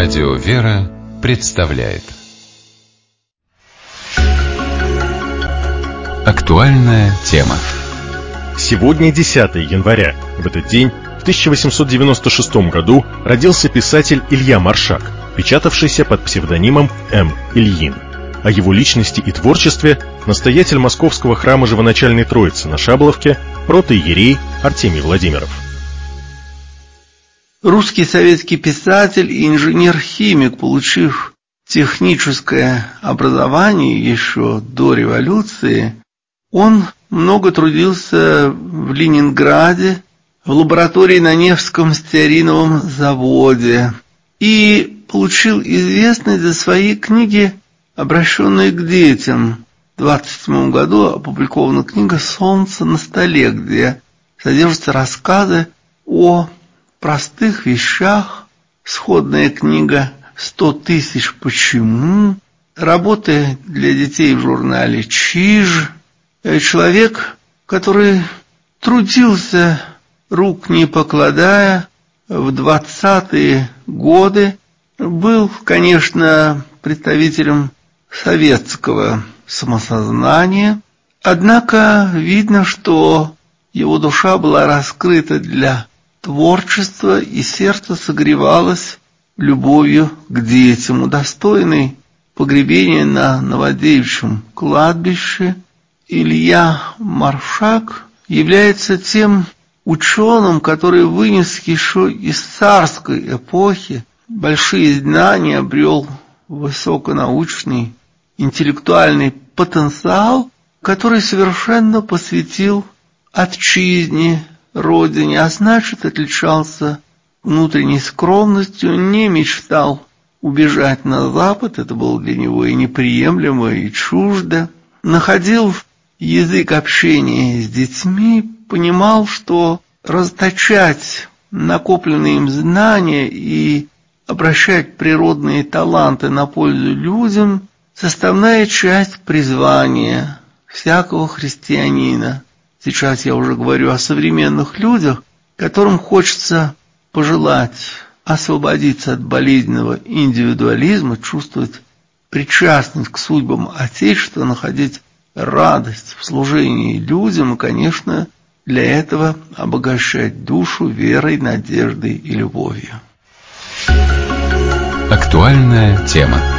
Радио «Вера» представляет актуальная тема. Сегодня 10 января. В этот день, в 1896 году, родился писатель Илья Маршак, печатавшийся под псевдонимом М. Ильин. О его личности и творчестве настоятель Московского храма Живоначальной Троицы на Шабловке протоиерей Артемий Владимиров. Русский советский писатель и инженер-химик, получив техническое образование еще до революции, он много трудился в Ленинграде, в лаборатории на Невском стеариновом заводе и получил известность за свои книги, обращенные к детям. В 1927 году опубликована книга «Солнце на столе», где содержатся рассказы о простых вещах, сходная книга «100 тысяч почему», работы для детей в журнале «Чиж». Человек, который трудился, рук не покладая, в 20-е годы, был, конечно, представителем советского самосознания, однако видно, что его душа была раскрыта для творчества, и сердце согревалось любовью к детям. Удостоенный погребения на Новодевичьем кладбище, Илья Маршак является тем ученым, который вынес еще из царской эпохи большие знания, обрел высоконаучный интеллектуальный потенциал, который совершенно посвятил отчизне, родине, а значит, отличался внутренней скромностью, не мечтал убежать на Запад, это было для него и неприемлемо, и чуждо, находил язык общения с детьми, понимал, что расточать накопленные им знания и обращать природные таланты на пользу людям – составная часть призвания всякого христианина. Сейчас я уже говорю о современных людях, которым хочется пожелать освободиться от болезненного индивидуализма, чувствовать причастность к судьбам Отечества, находить радость в служении людям и, конечно, для этого обогащать душу верой, надеждой и любовью. Актуальная тема.